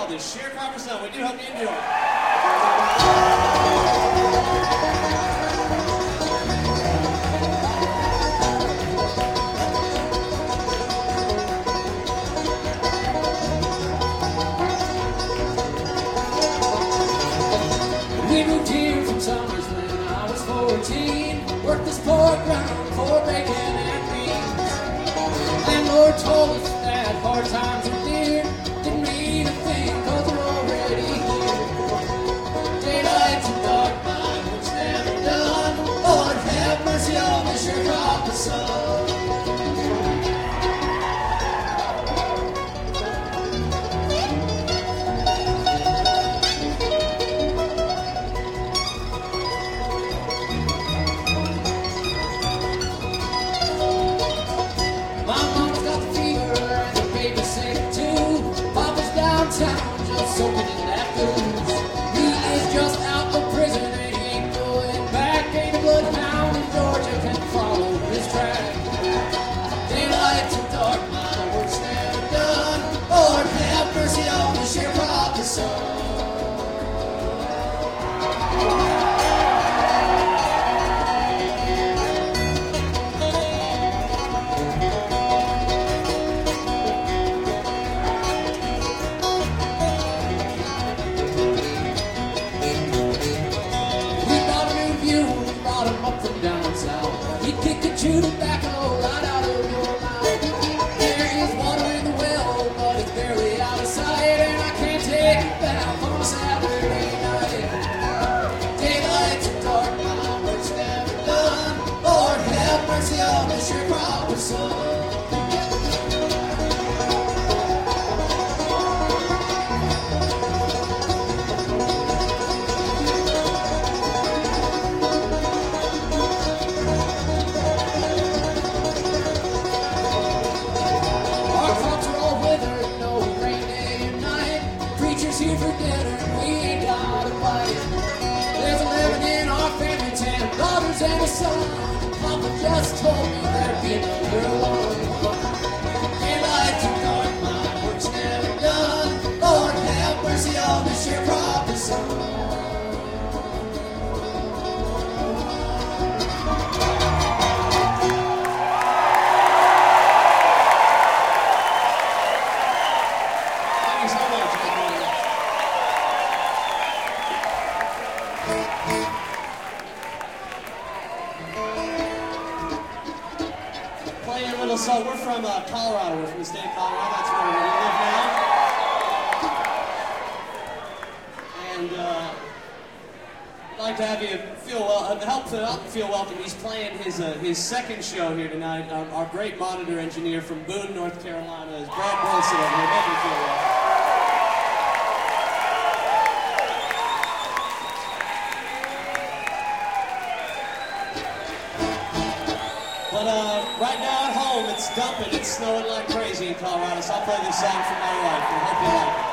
called The Sharecropper Song. We do hope you enjoy. We moved here from Summers when I was 14. Worked this poor ground for bacon and beans. Landlord told us that hard times were dear. Didn't mean a thing cause we're already here. Daylight to dark night, which never done. Lord have mercy on the sharecropper son. Just soaking in that booze. He is just out of prison and he ain't going back. Ain't a bloodhound in Georgia can follow his track. Daylight to dark, my work's never done. Lord have mercy on the sharecropper son. He'd kick the chew tobacco right out of your mouth. There is water in the well, but it's barely out of sight, and I can't take it back on a Saturday night. Daylight to dark, my work's never done. Lord have mercy on the sharecropper son. Here for dinner and we ain't got a bite. There's 11 in our family, 10 daughters and a son. Papa just told me there'd be another one. Daylight to dark, my work's never done. Lord have mercy on the sharecropper son. Playing a little song. We're from Colorado. We're from the state of Colorado. That's where we live now. And I'd like to have you feel help you feel welcome. He's playing his second show here tonight. Our great monitor engineer from Boone, North Carolina, is Brad Wilson over here. Make him feel welcome. But right now at home, it's dumping. It's snowing like crazy in Colorado, so I'll play this song for my wife, and I hope you like it.